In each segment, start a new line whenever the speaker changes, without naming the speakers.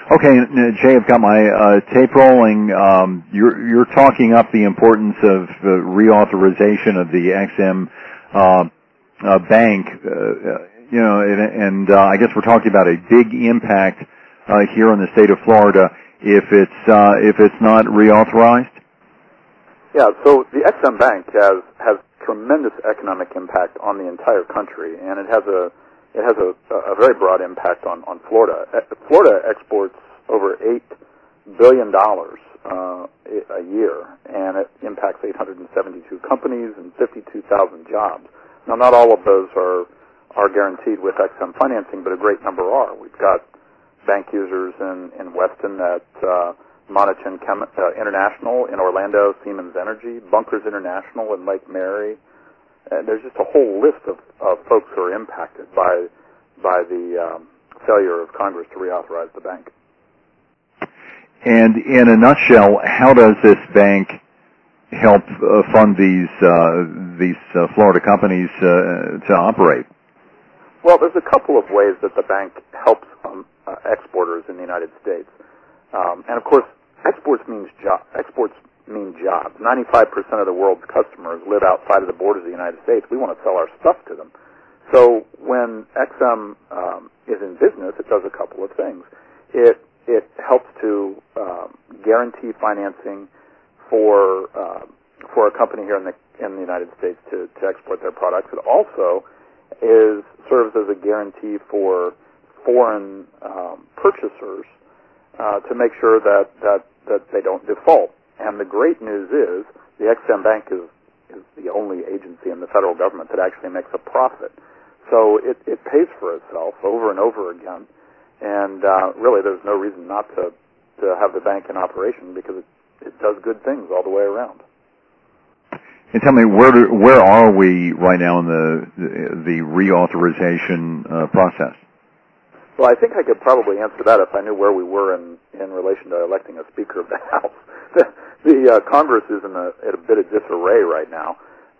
Okay, Jay, I've got my tape rolling. You're talking up the importance of reauthorization of the Ex-Im bank. I guess we're talking about a big impact here in the state of Florida if it's not reauthorized.
Yeah, so the Ex-Im Bank has tremendous economic impact on the entire country, and it has a very broad impact on Florida. Florida exports over $8 billion a year, and it impacts 872 companies and 52,000 jobs. Now, not all of those are guaranteed with Ex-Im financing, but a great number are. We've got bank users in Weston at Monachin International, in Orlando, Siemens Energy, Bunkers International in Lake Mary. There's just a whole list of folks who are impacted by the failure of Congress to reauthorize the bank.
And in a nutshell, how does this bank help fund these Florida companies to operate?
Well, there's a couple of ways that the bank helps exporters in the United States, and of course, exports mean jobs. 95% of the world's customers live outside of the borders of the United States. We want to sell our stuff to them. So when Ex-Im is in business, it does a couple of things. It helps to guarantee financing for a company here in the United States to export their products. It also serves as a guarantee for foreign purchasers to make sure that they don't default. And the great news is the Ex-Im Bank is the only agency in the federal government that actually makes a profit. So it pays for itself over and over again. And really, there's no reason not to have the bank in operation because it does good things all the way around.
And tell me, where are we right now in the reauthorization process?
Well, I think I could probably answer that if I knew where we were in relation to electing a Speaker of the House. The Congress is in a bit of disarray right now.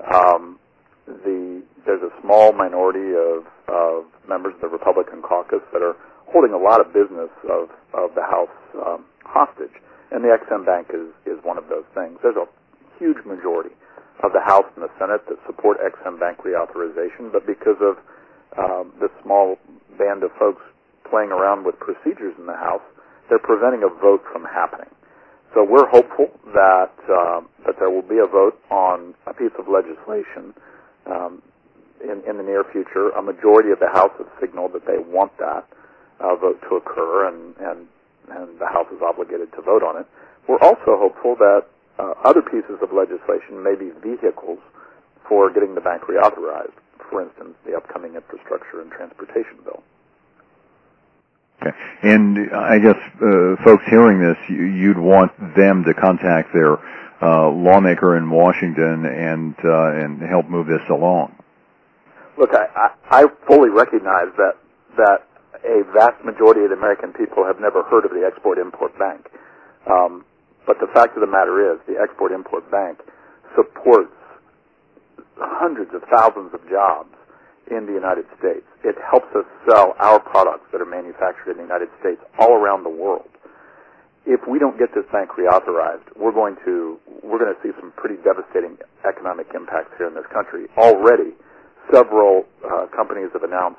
There's a small minority of members of the Republican caucus that are holding a lot of business of the House hostage, and the Ex-Im Bank is one of those things. There's a huge majority of the House and the Senate that support Ex-Im Bank reauthorization, but because of this small band of folks playing around with procedures in the House, they're preventing a vote from happening. So we're hopeful that there will be a vote on a piece of legislation in the near future. A majority of the House has signaled that they want that vote to occur, and the House is obligated to vote on it. We're also hopeful that other pieces of legislation may be vehicles for getting the bank reauthorized. For instance, the upcoming infrastructure and transportation bill.
Okay. And I guess folks hearing this, you'd want them to contact their lawmaker in Washington and help move this along.
Look, I fully recognize that a vast majority of the American people have never heard of the Export-Import Bank. But the fact of the matter is the Export-Import Bank supports hundreds of thousands of jobs in the United States. It helps us sell our products that are manufactured in the United States all around the world. If we don't get this bank reauthorized, we're going to see some pretty devastating economic impacts here in this country. Already, several companies have announced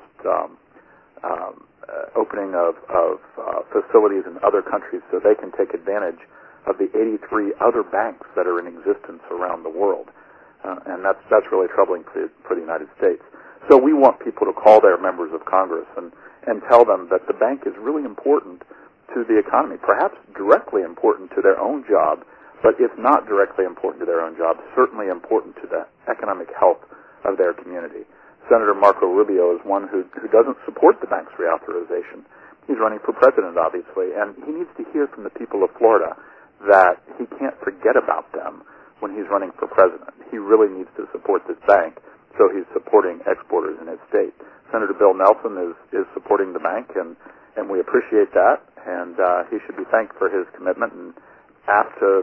opening of facilities in other countries so they can take advantage of the 83 other banks that are in existence around the world. And that's really troubling for the United States. So we want people to call their members of Congress and tell them that the bank is really important to the economy, perhaps directly important to their own job, but if not directly important to their own job, certainly important to the economic health of their community. Senator Marco Rubio is one who doesn't support the bank's reauthorization. He's running for president, obviously, and he needs to hear from the people of Florida that he can't forget about them when he's running for president. He really needs to support this bank, so he's supporting exporters in his state. Senator Bill Nelson is supporting the bank, and we appreciate that, and he should be thanked for his commitment and asked to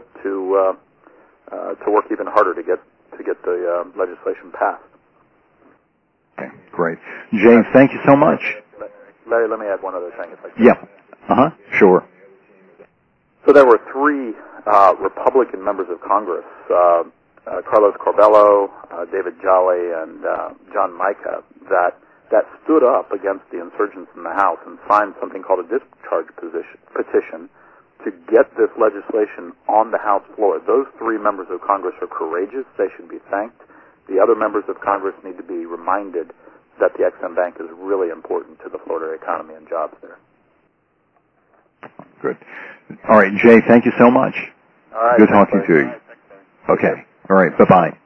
work even harder to get the legislation passed.
Okay, great. James, thank you so much.
Larry, let me add one other thing if I can.
Yeah. Sure.
Republican members of Congress, Carlos Corbello, David Jolly, and John Mica, that stood up against the insurgents in the House and signed something called a discharge petition to get this legislation on the House floor. Those three members of Congress are courageous. They should be thanked. The other members of Congress need to be reminded that the Ex-Im Bank is really important to the Florida economy and jobs there.
Good. All right, Jay, thank you so much.
All right.
Good talking to you.
All right, thanks,
okay. All right. Bye-bye.